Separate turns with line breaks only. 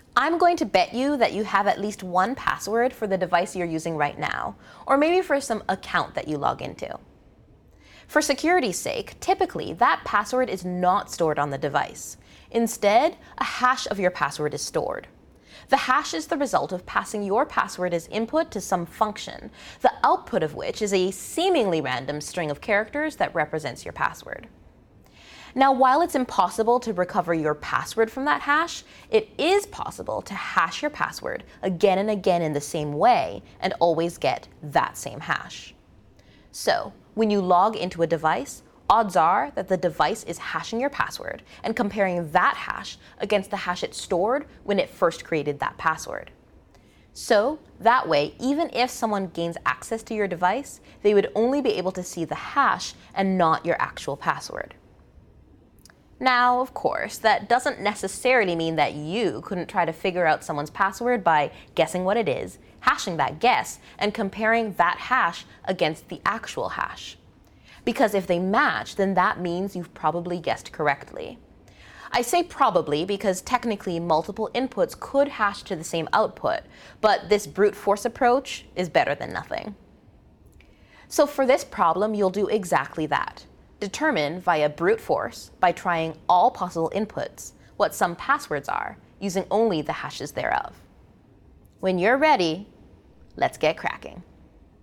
I'm going to bet you that you have at least one password for the device you're using right now, or maybe for some account that you log into. For security's sake, typically that password is not stored on the device. Instead, a hash of your password is stored. The hash is the result of passing your password as input to some function, the output of which is a seemingly random string of characters that represents your password. Now, while it's impossible to recover your password from that hash, it is possible to hash your password again and again in the same way and always get that same hash. So, when you log into a device, odds are that the device is hashing your password and comparing that hash against the hash it stored when it first created that password. So, that way, even if someone gains access to your device, they would only be able to see the hash and not your actual password. Now, of course, that doesn't necessarily mean that you couldn't try to figure out someone's password by guessing what it is, hashing that guess, and comparing that hash against the actual hash. Because if they match, then that means you've probably guessed correctly. I say probably because technically multiple inputs could hash to the same output, but this brute force approach is better than nothing. So for this problem, you'll do exactly that. Determine via brute force, by trying all possible inputs, what some passwords are, using only the hashes thereof. When you're ready, let's get cracking.